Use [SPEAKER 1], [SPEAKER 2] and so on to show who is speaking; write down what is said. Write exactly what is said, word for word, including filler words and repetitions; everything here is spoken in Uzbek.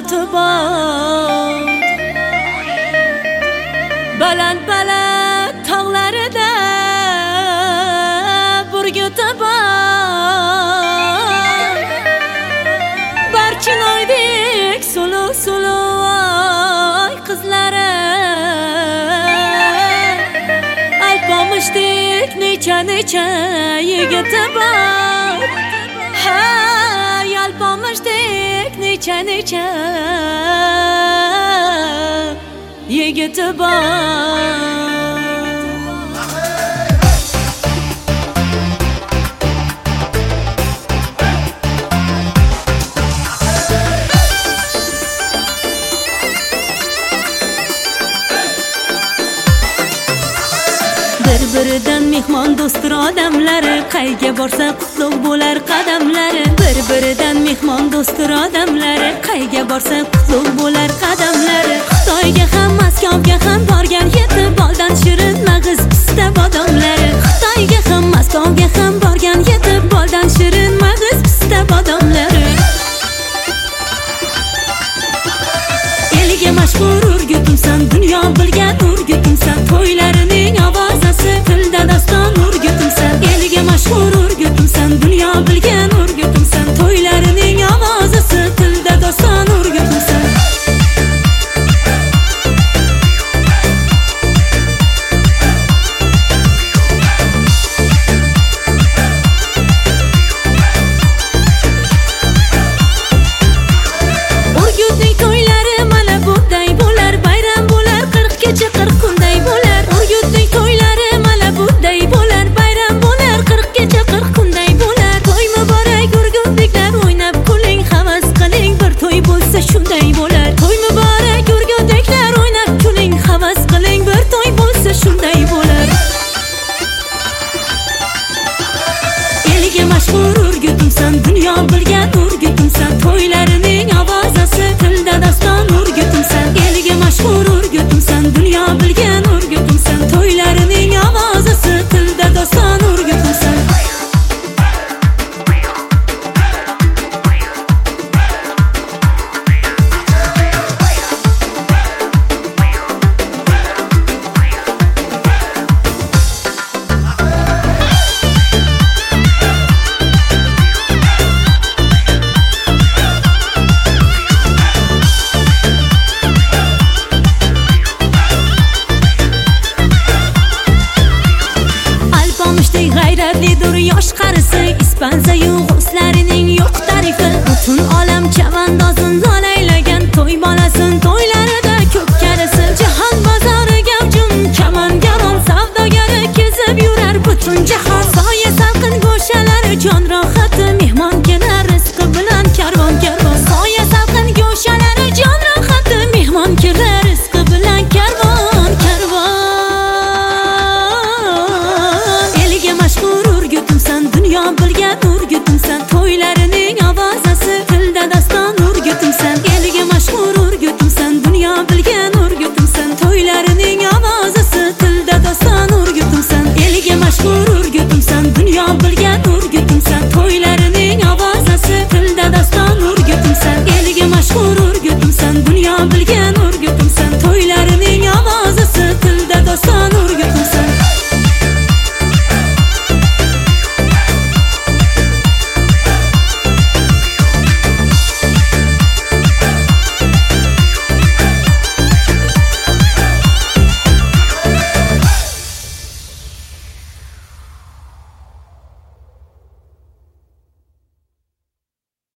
[SPEAKER 1] urguti bor. Baland baland tog'larida burguti bor. Barchinoydek suluv suluv oy qizlari, alpomishdek necha necha yigiti bor. Ha, alpomishdek necha necha yigiti bor. Bir-biridan mehmon do'stir odamlari, qayga borsa qutlug' bo'lar qadamlari. Bir-biridan mehmon do'stir odamlari, qayga borsa qutlug' bo'lar qadamlari. Xitoyga ham Maskovga ham borgan yetib boldan shirin mag'iz pista bodomlari. Xitoyga ham Maskovga ham borgan yetib boldan shirin mag'iz pista bodomlari. Eliga mashhur urgutimsan, dunyo bil